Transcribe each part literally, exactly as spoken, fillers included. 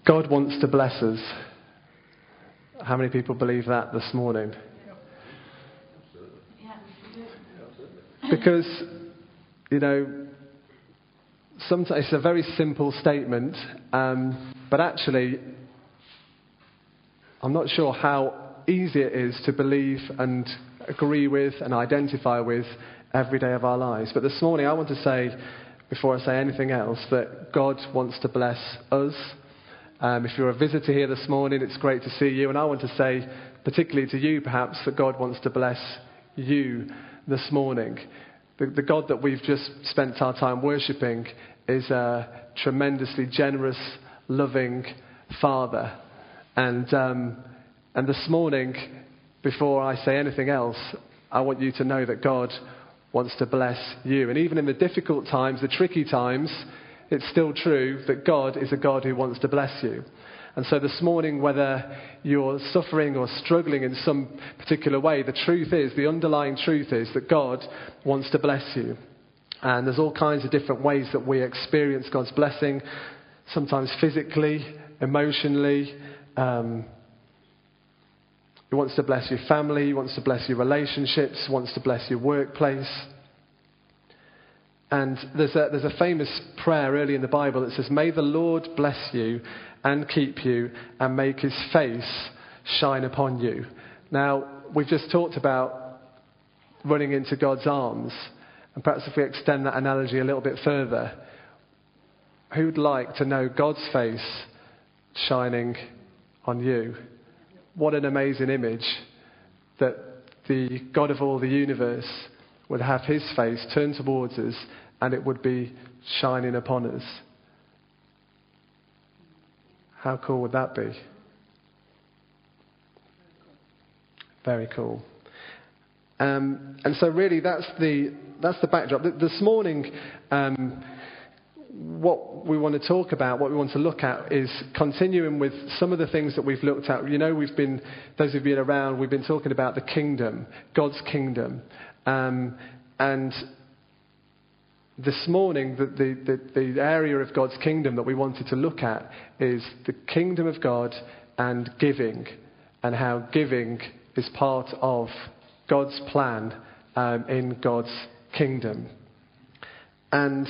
God wants to bless us. How many people believe that this morning? Because, you know, sometimes it's a very simple statement, um, but actually, I'm not sure how easy it is to believe and agree with and identify with every day of our lives. But this morning, I want to say, before I say anything else, that God wants to bless us. Um, if you're a visitor here this morning, it's great to see you. And I want to say, particularly to you perhaps, that God wants to bless you this morning. The, the God that we've just spent our time worshipping is a tremendously generous, loving Father. And um, and this morning, before I say anything else, I want you to know that God wants to bless you. And even in the difficult times, the tricky times, it's still true that God is a God who wants to bless you. And so this morning, whether you're suffering or struggling in some particular way, the truth is, the underlying truth is that God wants to bless you. And there's all kinds of different ways that we experience God's blessing, sometimes physically, emotionally. Um, he wants to bless your family, he wants to bless your relationships, he wants to bless your workplace. And there's a, there's a famous prayer early in the Bible that says, "May the Lord bless you and keep you and make his face shine upon you." Now, we've just talked about running into God's arms. And perhaps if we extend that analogy a little bit further, who'd like to know God's face shining on you? What an amazing image that the God of all the universe would have his face turned towards us and it would be shining upon us. How cool would that be? Very cool. Um, and so really that's the that's the backdrop. This morning, um, what we want to talk about, what we want to look at is continuing with some of the things that we've looked at. You know, we've been, those who've been around, we've been talking about the kingdom, God's kingdom. Um, and this morning, the, the, the, the area of God's kingdom that we wanted to look at is the kingdom of God and giving, and how giving is part of God's plan um, in God's kingdom. And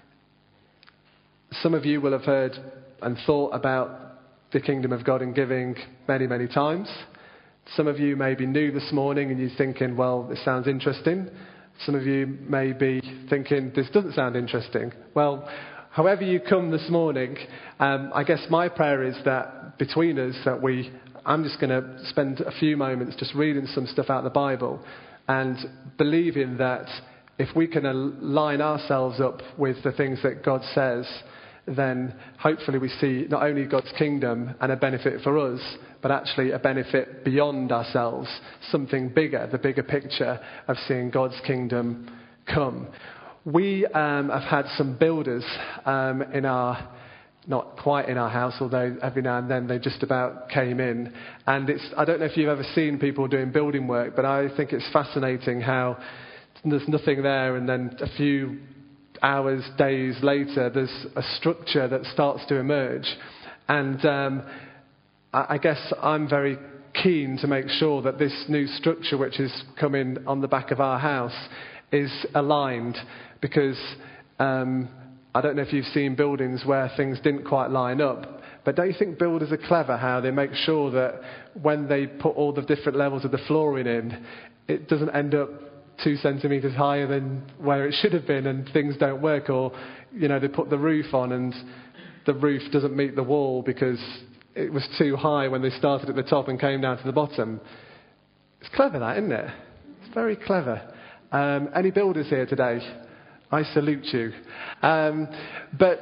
some of you will have heard and thought about the kingdom of God and giving many, many times. Some of you may be new this morning and you're thinking, well, this sounds interesting. Some of you may be thinking, this doesn't sound interesting. Well, however you come this morning, um, I guess my prayer is that between us, that we, I'm just going to spend a few moments just reading some stuff out of the Bible and believing that if we can align ourselves up with the things that God says, then hopefully we see not only God's kingdom and a benefit for us, but actually a benefit beyond ourselves, something bigger, the bigger picture of seeing God's kingdom come. We um, have had some builders um, in our, not quite in our house, although every now and then they just about came in. And it's, I don't know if you've ever seen people doing building work, but I think it's fascinating how there's nothing there, and then a few hours, days later, there's a structure that starts to emerge. And um, I, I guess I'm very keen to make sure that this new structure, which is coming on the back of our house, is aligned, because um, I don't know if you've seen buildings where things didn't quite line up, but don't you think builders are clever how they make sure that when they put all the different levels of the flooring in, it doesn't end up two centimetres higher than where it should have been and things don't work, or, you know, they put the roof on and the roof doesn't meet the wall because it was too high when they started at the top and came down to the bottom. It's clever, that, isn't it? It's very clever. Um, any builders here today? I salute you. Um, but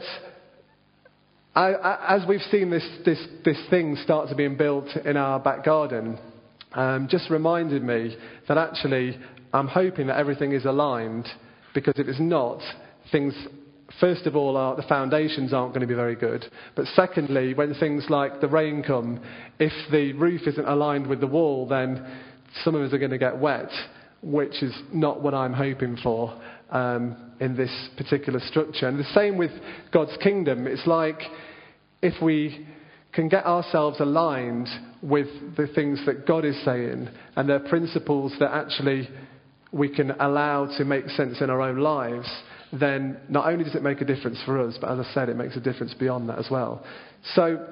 I, I, as we've seen this, this, this thing start to be built in our back garden, um, just reminded me that actually I'm hoping that everything is aligned, because if it's not, things, first of all, are, the foundations aren't going to be very good. But secondly, when things like the rain come, if the roof isn't aligned with the wall, then some of us are going to get wet, which is not what I'm hoping for um, in this particular structure. And the same with God's kingdom. It's like if we can get ourselves aligned with the things that God is saying and the principles that actually we can allow to make sense in our own lives, then not only does it make a difference for us, but as I said, it makes a difference beyond that as well. So,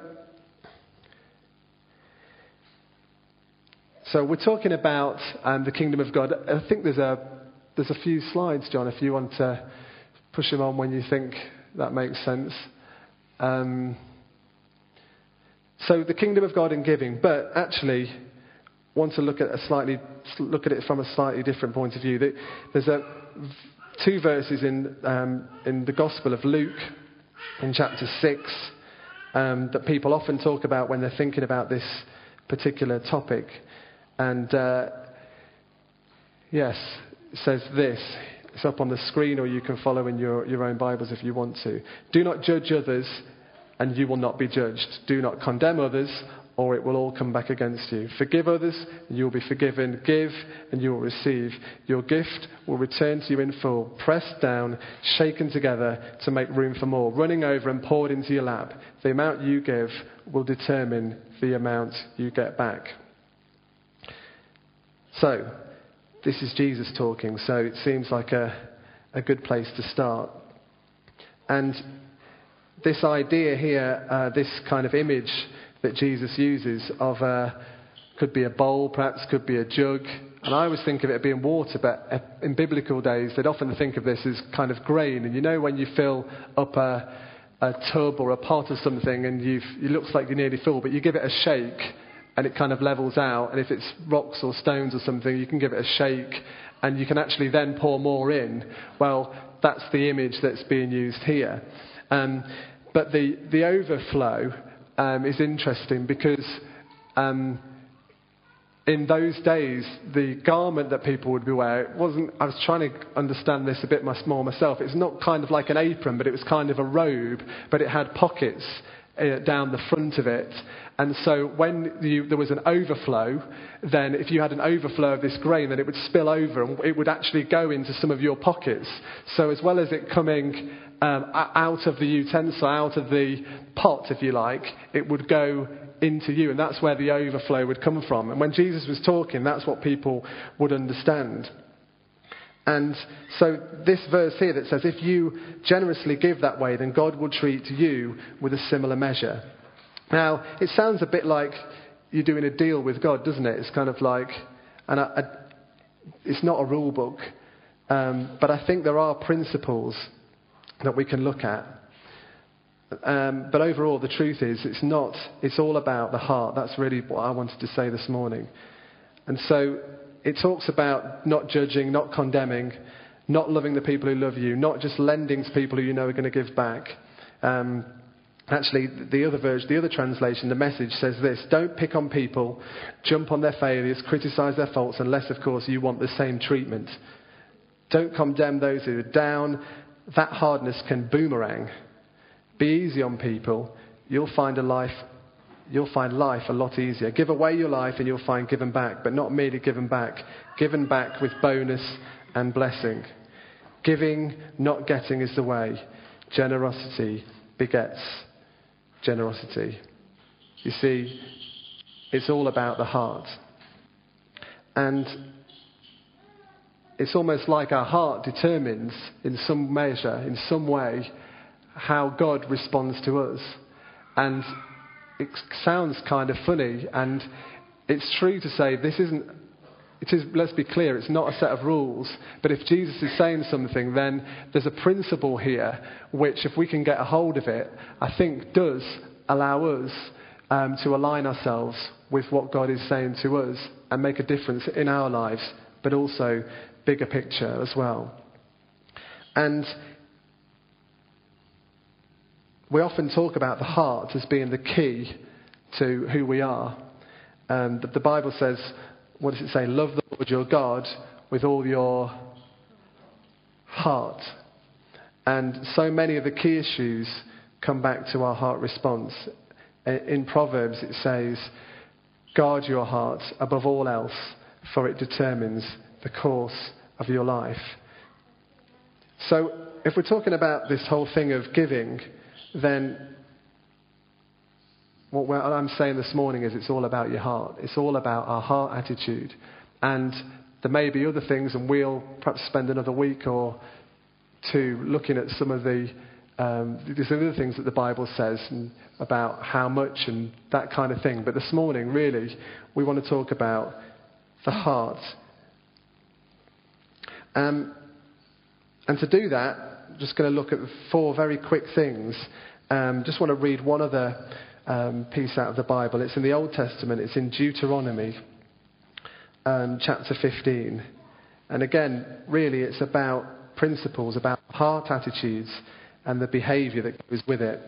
so we're talking about um, the kingdom of God. I think there's a there's a few slides, John, if you want to push them on when you think that makes sense. Um, so the kingdom of God and giving, but actually want to look at a slightly look at it from a slightly different point of view. There's a two verses in um, in the Gospel of Luke, in chapter six, um, that people often talk about when they're thinking about this particular topic. And uh, yes, it says this. It's up on the screen, or you can follow in your, your own Bibles if you want to. Do not judge others, and you will not be judged. Do not condemn others, or it will all come back against you. Forgive others, and you will be forgiven. Give, and you will receive. Your gift will return to you in full, pressed down, shaken together to make room for more, running over and poured into your lap. The amount you give will determine the amount you get back. So, this is Jesus talking, so it seems like a, a good place to start. And this idea here, uh, this kind of image that Jesus uses of a, could be a bowl, perhaps could be a jug. And I always think of it being water, but in biblical days, they'd often think of this as kind of grain. And you know when you fill up a, a tub or a pot or something and you've, it looks like you're nearly full, but you give it a shake and it kind of levels out. And if it's rocks or stones or something, you can give it a shake and you can actually then pour more in. Well, that's the image that's being used here. Um, but the, the overflow um, is interesting because um, in those days, the garment that people would be wearing, it wasn't, I was trying to understand this a bit more myself. It's not kind of like an apron, but it was kind of a robe, but it had pockets uh, down the front of it. And so when you, there was an overflow, then if you had an overflow of this grain, then it would spill over and it would actually go into some of your pockets. So as well as it coming um, out of the utensil, out of the pot, if you like, it would go into you. And that's where the overflow would come from. And when Jesus was talking, that's what people would understand. And so this verse here that says, if you generously give that way, then God will treat you with a similar measure. Now, it sounds a bit like you're doing a deal with God, doesn't it? It's kind of like, and I, I, it's not a rule book, um, but I think there are principles that we can look at. Um, but overall, the truth is, it's not, it's all about the heart. That's really what I wanted to say this morning. And so it talks about not judging, not condemning, not loving the people who love you, not just lending to people who you know are going to give back. Um, actually, the other version, the other translation, the Message says this: don't pick on people, jump on their failures, criticize their faults, unless, of course, you want the same treatment. Don't condemn those who are down. That hardness can boomerang. Be easy on people. You'll find a life You'll find life a lot easier. Give away your life and you'll find given back, but not merely given back. Given back with bonus and blessing. Giving, not getting is the way. Generosity begets generosity. You see, it's all about the heart. And it's almost like our heart determines in some measure, in some way, how God responds to us. And it sounds kind of funny, and it's true to say this isn't, it is, let's be clear, it's not a set of rules, but if Jesus is saying something, then there's a principle here which, if we can get a hold of it, I think does allow us um, to align ourselves with what God is saying to us and make a difference in our lives, but also bigger picture as well. And we often talk about the heart as being the key to who we are. Um, the, the Bible says, what does it say? Love the Lord your God with all your heart. And so many of the key issues come back to our heart response. In Proverbs it says, guard your heart above all else, for it determines the course of your life. So if we're talking about this whole thing of giving, then what we're- I'm saying this morning is it's all about your heart. It's all about our heart attitude. And there may be other things, and we'll perhaps spend another week or two looking at some of the um, there's other things that the Bible says and about how much and that kind of thing. But this morning, really, we want to talk about the heart. Um, and to do that, I'm just going to look at four very quick things. Um, just want to read one other um, piece out of the Bible. It's in the Old Testament. It's in Deuteronomy, um, chapter fifteen. And again, really, it's about principles, about heart attitudes and the behaviour that goes with it.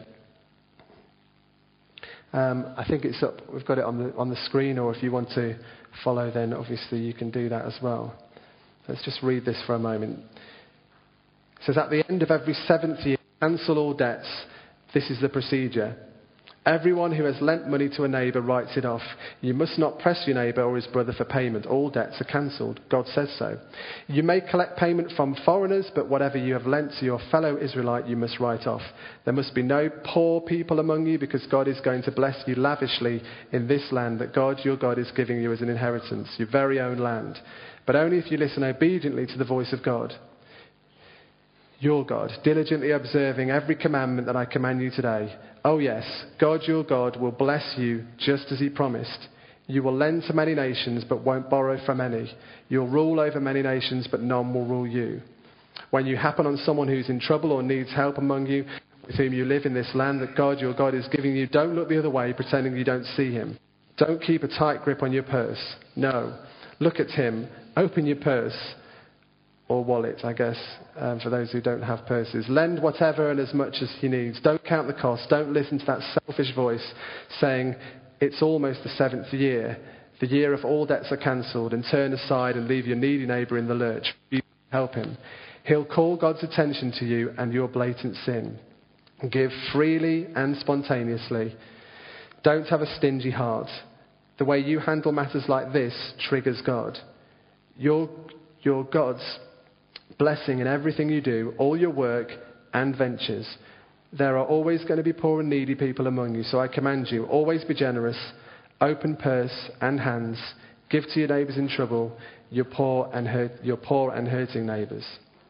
Um, I think it's up. We've got it on the on the screen, or if you want to follow, then obviously you can do that as well. Let's just read this for a moment. It says, at the end of every seventh year, cancel all debts. This is the procedure. Everyone who has lent money to a neighbour writes it off. You must not press your neighbour or his brother for payment. All debts are cancelled. God says so. You may collect payment from foreigners, but whatever you have lent to your fellow Israelite, you must write off. There must be no poor people among you, because God is going to bless you lavishly in this land that God, your God, is giving you as an inheritance, your very own land. But only if you listen obediently to the voice of God, your God, diligently observing every commandment that I command you today. Oh yes, God your God will bless you just as he promised. You will lend to many nations, but won't borrow from any. You'll rule over many nations, but none will rule you. When you happen on someone who's in trouble or needs help among you, with whom you live in this land that God your God is giving you, don't look the other way, pretending you don't see him. Don't keep a tight grip on your purse. No, look at him. Open your purse. Or wallet, I guess, um, for those who don't have purses. Lend whatever and as much as he needs. Don't count the cost. Don't listen to that selfish voice saying, it's almost the seventh year, the year of all debts are cancelled, and turn aside and leave your needy neighbour in the lurch. You help him. He'll call God's attention to you and your blatant sin. Give freely and spontaneously. Don't have a stingy heart. The way you handle matters like this triggers God. Your, your God's blessing in everything you do, all your work and ventures. There are always going to be poor and needy people among you, so I command you, always be generous, open purse and hands, give to your neighbours in trouble, your poor and hurt, your poor and hurting neighbours.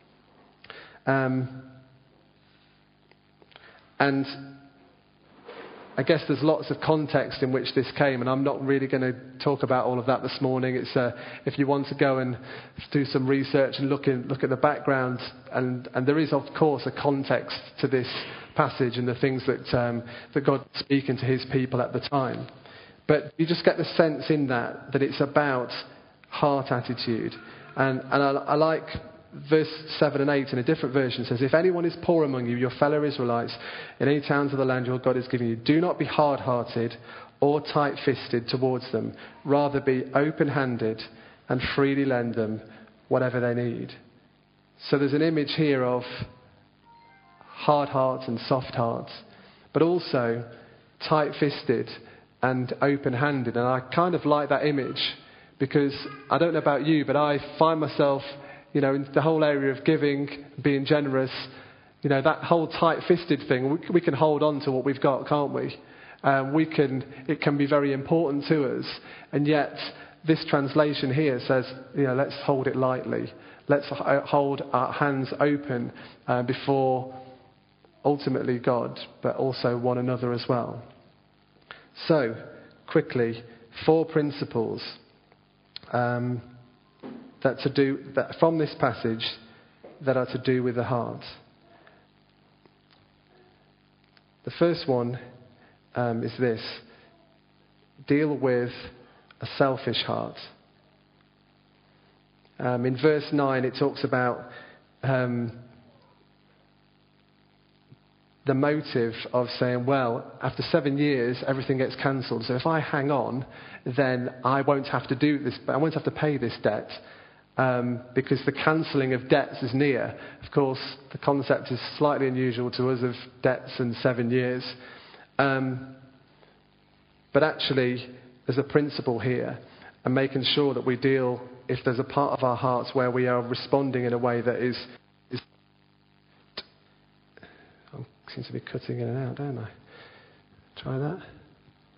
Um, and I guess there's lots of context in which this came, and I'm not really going to talk about all of that this morning. It's uh, if you want to go and do some research and look in, look at the background, and, and there is of course a context to this passage and the things that um, that God was speaking to his people at the time. But you just get the sense in that that it's about heart attitude, and and I, I like. Verse seven and eight in a different version says, if anyone is poor among you, your fellow Israelites, in any towns of the land your God is giving you, do not be hard-hearted or tight-fisted towards them. Rather be open-handed and freely lend them whatever they need. So there's an image here of hard hearts and soft hearts, but also tight-fisted and open-handed. And I kind of like that image because I don't know about you, but I find myself... You know, in the whole area of giving, being generous, you know, that whole tight-fisted thing, we, we can hold on to what we've got, can't we? Um, we can, it can be very important to us. And yet, this translation here says, you know, let's hold it lightly. Let's hold our hands open uh, before ultimately God, but also one another as well. So, quickly, four principles. Um... That to do that from this passage that are to do with the heart. The first one um, is this: deal with a selfish heart. Um, in verse nine, it talks about um, the motive of saying, well, after seven years, everything gets cancelled. So if I hang on, then I won't have to do this. I won't have to pay this debt. Um, because the cancelling of debts is near. Of course, the concept is slightly unusual to us of debts in seven years. Um, but actually, there's a principle here, and making sure that we deal, if there's a part of our hearts where we are responding in a way that is... is I seem to be cutting in and out, don't I? Try that.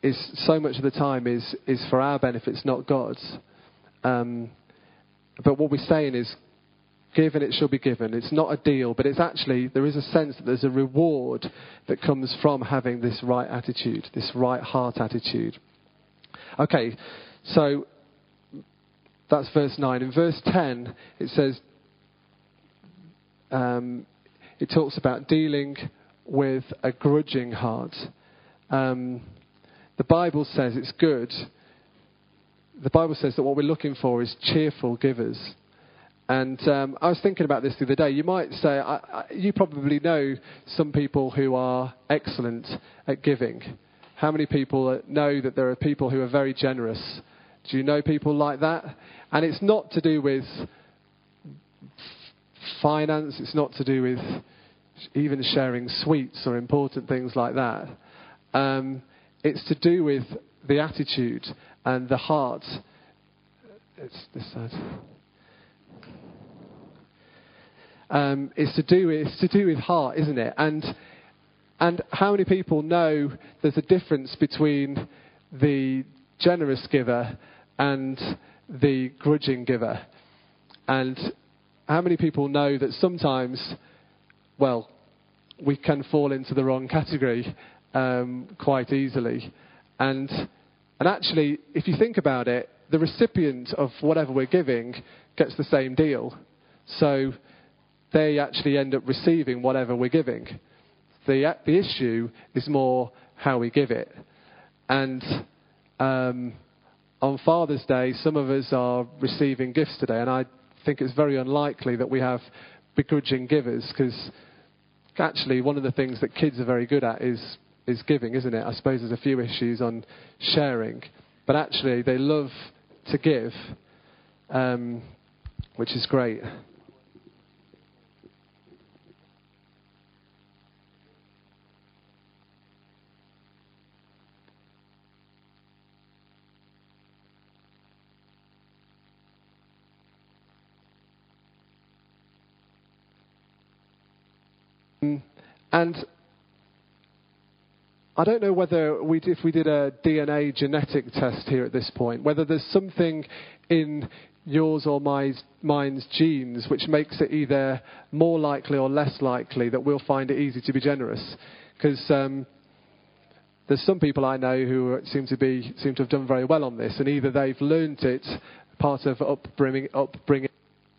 is so much of the time is, is for our benefits, not God's. Um, but what we're saying is, give and it shall be given. It's not a deal, but it's actually, there is a sense that there's a reward that comes from having this right attitude, this right heart attitude. Okay, so that's verse nine. In verse ten, it says, um, it talks about dealing with a grudging heart. Um, the Bible says it's good. The Bible says that what we're looking for is cheerful givers. And um, I was thinking about this the other day. You might say, I, I, you probably know some people who are excellent at giving. How many people know that there are people who are very generous? Do you know people like that? And it's not to do with finance. It's not to do with even sharing sweets or important things like that. Um, it's to do with the attitude and the heart. It's this side. Um, it's to do with it's to do with heart, isn't it? And and how many people know there's a difference between the generous giver and the grudging giver? And how many people know that sometimes, well, we can fall into the wrong category um, quite easily? And and actually, if you think about it, the recipient of whatever we're giving gets the same deal. So they actually end up receiving whatever we're giving. The the issue is more how we give it. And um, on Father's Day, some of us are receiving gifts today, and I think it's very unlikely that we have begrudging givers, because actually one of the things that kids are very good at is is giving, isn't it? I suppose there's a few issues on sharing, but actually they love to give, um, which is great. And I don't know whether we, if we did a D N A genetic test here at this point, whether there's something in yours or my, mine's genes which makes it either more likely or less likely that we'll find it easy to be generous. Because um, there's some people I know who seem to be seem to have done very well on this, and either they've learnt it, part of upbringing, upbringing.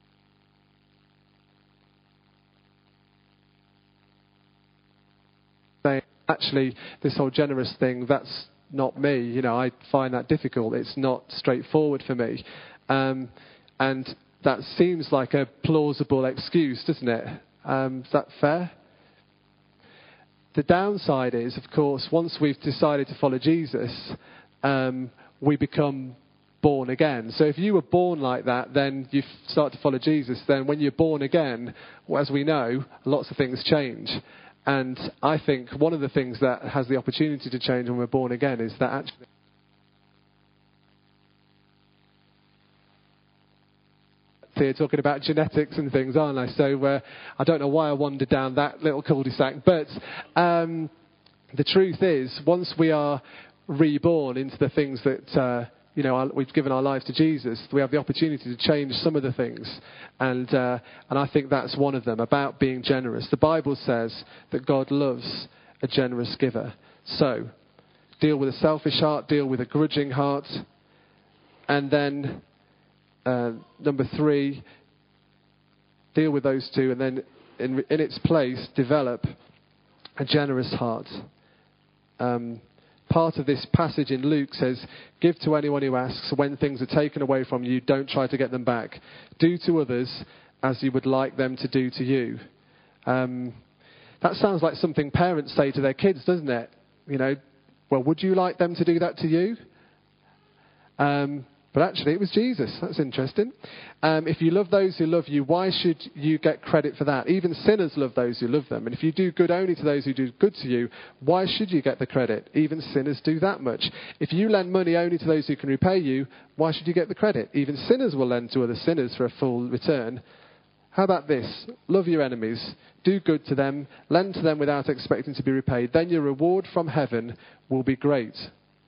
Actually, this whole generous thing, that's not me. You know, I find that difficult. It's not straightforward for me. Um, and that seems like a plausible excuse, doesn't it? Um, is that fair? The downside is, of course, once we've decided to follow Jesus, um, we become born again. So if you were born like that, then you start to follow Jesus. Then when you're born again, well, as we know, lots of things change. And I think one of the things that has the opportunity to change when we're born again is that actually here talking about genetics and things, aren't I? So uh, I don't know why I wandered down that little cul-de-sac. But um, the truth is, once we are reborn into the things that, uh, you know, our, we've given our lives to Jesus, we have the opportunity to change some of the things. And uh, and I think that's one of them, about being generous. The Bible says that God loves a generous giver. So deal with a selfish heart, deal with a grudging heart. And then uh, number three, deal with those two. And then in, in its place, develop a generous heart. Um Part of this passage in Luke says, give to anyone who asks. When things are taken away from you, don't try to get them back. Do to others as you would like them to do to you. Um, that sounds like something parents say to their kids, doesn't it? You know, well, would you like them to do that to you? Um, but actually, it was Jesus. That's interesting. Um, if you love those who love you, why should you get credit for that? Even sinners love those who love them. And if you do good only to those who do good to you, why should you get the credit? Even sinners do that much. If you lend money only to those who can repay you, why should you get the credit? Even sinners will lend to other sinners for a full return. How about this? Love your enemies. Do good to them. Lend to them without expecting to be repaid. Then your reward from heaven will be great.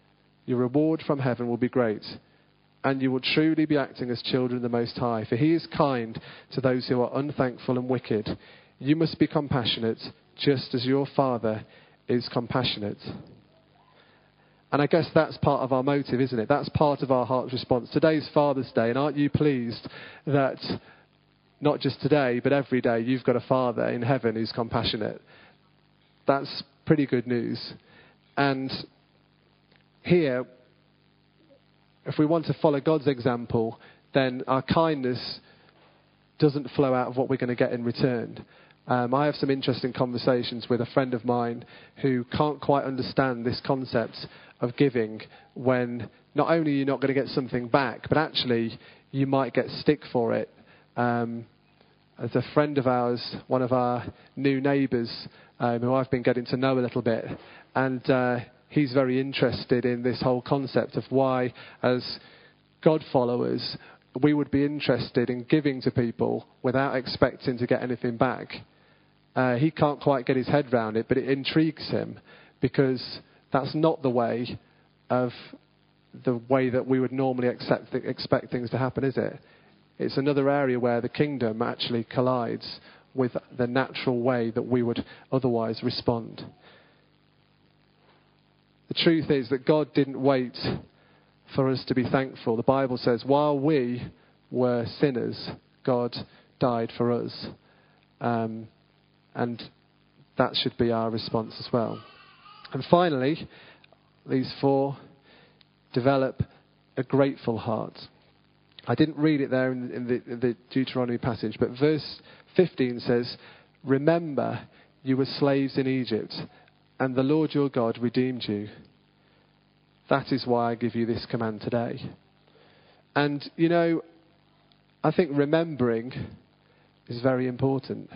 your reward from heaven will be great, and you will truly be acting as children of the Most High. For he is kind to those who are unthankful and wicked. You must be compassionate, just as your Father is compassionate. And I guess that's part of our motive, isn't it? That's part of our heart's response. Today's Father's Day, and aren't you pleased that not just today, but every day, you've got a Father in heaven who's compassionate? That's pretty good news. And here, if we want to follow God's example, then our kindness doesn't flow out of what we're going to get in return. Um, I have some interesting conversations with a friend of mine who can't quite understand this concept of giving, when not only you're not going to get something back, but actually you might get stick for it. Um, as a friend of ours, one of our new neighbours, um, who I've been getting to know a little bit, and uh, he's very interested in this whole concept of why, as God followers, we would be interested in giving to people without expecting to get anything back. Uh, he can't quite get his head round it, but it intrigues him, because that's not the way of the way that we would normally accept, expect things to happen, is it? It's another area where the kingdom actually collides with the natural way that we would otherwise respond. The truth is that God didn't wait for us to be thankful. The Bible says, while we were sinners, God died for us. Um, and that should be our response as well. And finally, these four: develop a grateful heart. I didn't read it there in, in, the, in the Deuteronomy passage, but verse fifteen says, remember you were slaves in Egypt, and the Lord your God redeemed you. That is why I give you this command today. And, you know, I think remembering is very important.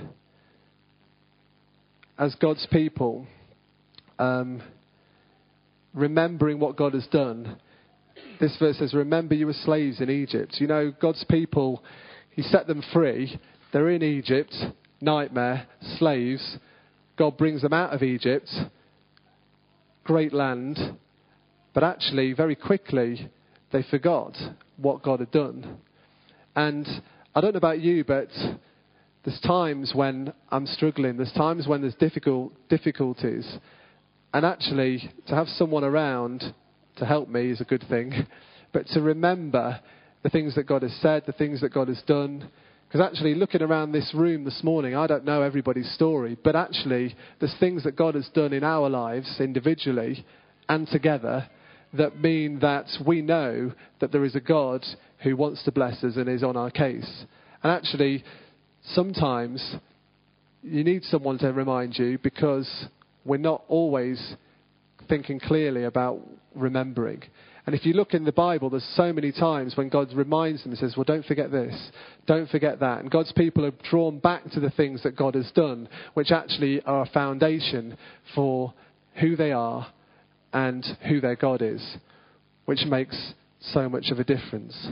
As God's people, um, remembering what God has done. This verse says, remember you were slaves in Egypt. You know, God's people, he set them free. They're in Egypt, nightmare, slaves. God brings them out of Egypt, great land. But actually, very quickly, they forgot what God had done. And I don't know about you, but there's times when I'm struggling. There's times when there's difficult difficulties. And actually, to have someone around to help me is a good thing. But to remember the things that God has said, the things that God has done. Because actually, looking around this room this morning, I don't know everybody's story. But actually, there's things that God has done in our lives, individually and together, that mean that we know that there is a God who wants to bless us and is on our case. And actually, sometimes you need someone to remind you, because we're not always thinking clearly about remembering. And if you look in the Bible, there's so many times when God reminds them and says, well, don't forget this, don't forget that. And God's people are drawn back to the things that God has done, which actually are a foundation for who they are and who their God is, which makes so much of a difference.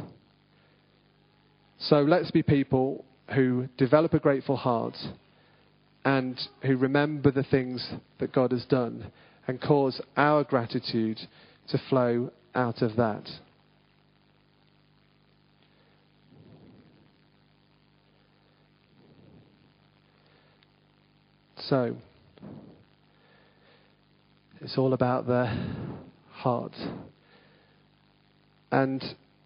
So let's be people who develop a grateful heart and who remember the things that God has done and cause our gratitude to flow out of that. So, it's all about the heart. And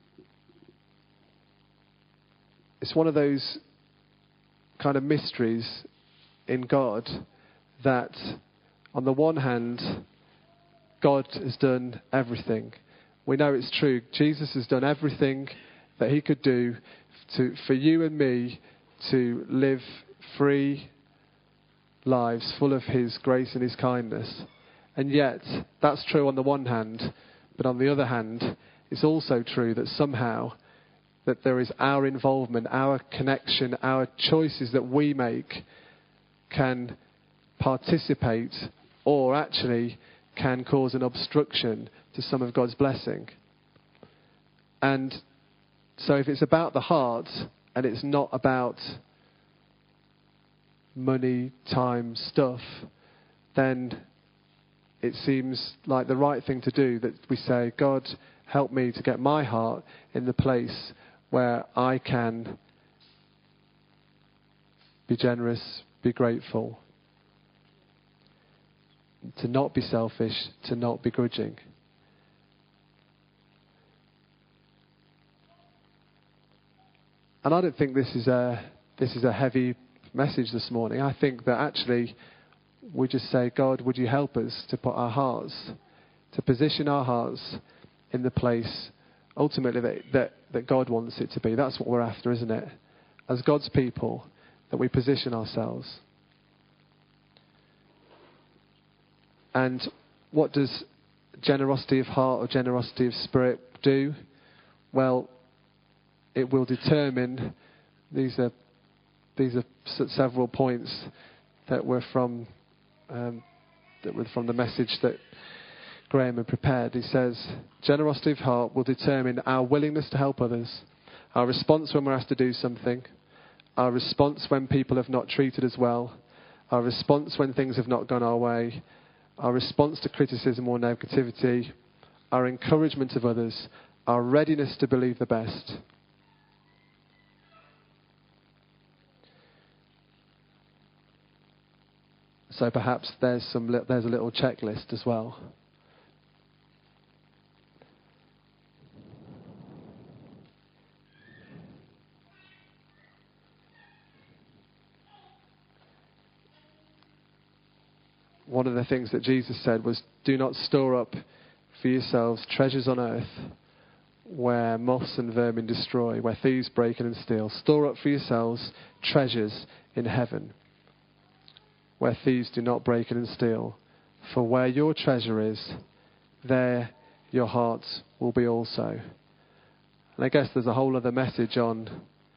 it's one of those kind of mysteries in God that, on the one hand, God has done everything. We know it's true. Jesus has done everything that he could do to, for you and me to live free lives full of his grace and his kindness. And yet, that's true on the one hand, but on the other hand, it's also true that somehow that there is our involvement, our connection, our choices that we make can participate or actually can cause an obstruction to some of God's blessing. And so if it's about the heart and it's not about money, time, stuff, then it seems like the right thing to do, that we say, God, help me to get my heart in the place where I can be generous, be grateful, to not be selfish, to not be grudging. And I don't think this is a this is a heavy message this morning. I think that actually we just say, God, would you help us to put our hearts, to position our hearts in the place ultimately that, that, that God wants it to be. That's what we're after, isn't it? As God's people, that we position ourselves. And what does generosity of heart or generosity of spirit do? Well, it will determine, these are these are several points that were from um, that were from the message that Graham had prepared. He says, generosity of heart will determine our willingness to help others, our response when we're asked to do something, our response when people have not treated us well, our response when things have not gone our way, our response to criticism or negativity, our encouragement of others, our readiness to believe the best. So perhaps there's some li- there's a little checklist as well. One of the things that Jesus said was, do not store up for yourselves treasures on earth where moths and vermin destroy, where thieves break in and steal. Store up for yourselves treasures in heaven, where thieves do not break in and steal. For where your treasure is, there your hearts will be also. And I guess there's a whole other message on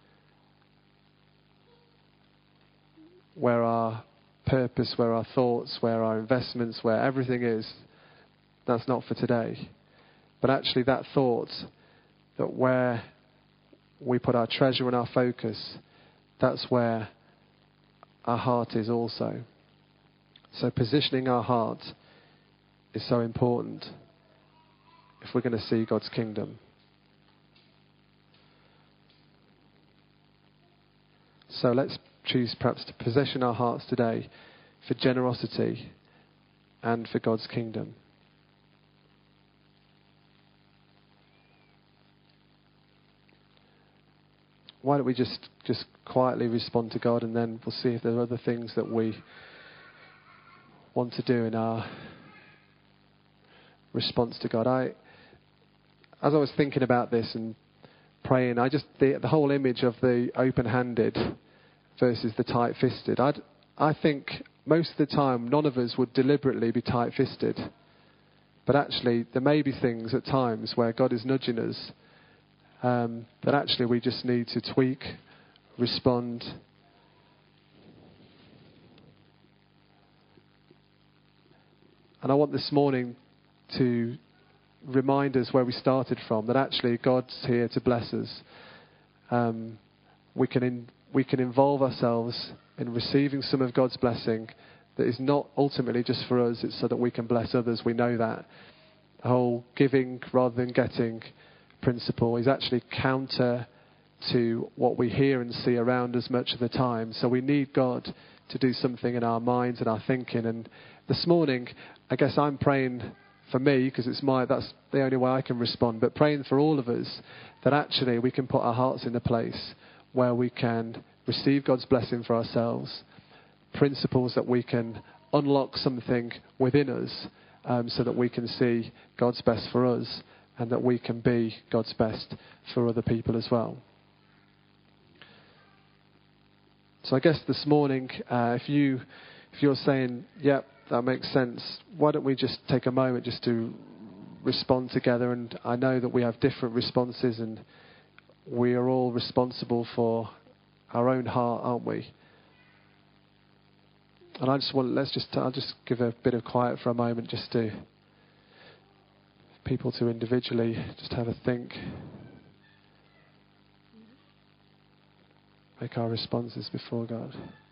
where our purpose, where our thoughts, where our investments, where everything is. That's not for today. But actually that thought, that where we put our treasure and our focus, that's where our heart is also. So positioning our heart is so important if we're going to see God's kingdom. So let's choose perhaps to position our hearts today for generosity and for God's kingdom. Why don't we just, just quietly respond to God, and then we'll see if there are other things that we want to do in our response to God. I, as I was thinking about this and praying, I just the, the whole image of the open-handed versus the tight-fisted. I'd, I think most of the time none of us would deliberately be tight-fisted, but actually there may be things at times where God is nudging us um, that actually we just need to tweak, respond. And I want this morning to remind us where we started from, that actually God's here to bless us. Um, we can in, we can involve ourselves in receiving some of God's blessing that is not ultimately just for us, it's so that we can bless others. We know that. The whole giving rather than getting principle is actually counter to what we hear and see around us much of the time. So we need God to do something in our minds and our thinking. And this morning, I guess I'm praying for me, because it's my that's the only way I can respond, but praying for all of us that actually we can put our hearts in a place where we can receive God's blessing for ourselves, principles that we can unlock something within us um, so that we can see God's best for us and that we can be God's best for other people as well. So I guess this morning, uh, if you if you're saying, yep, that makes sense, why don't we just take a moment just to respond together? And I know that we have different responses and we are all responsible for our own heart, aren't we? And I just want, let's just, I'll just give a bit of quiet for a moment just to, people to individually just have a think. Make our responses before God.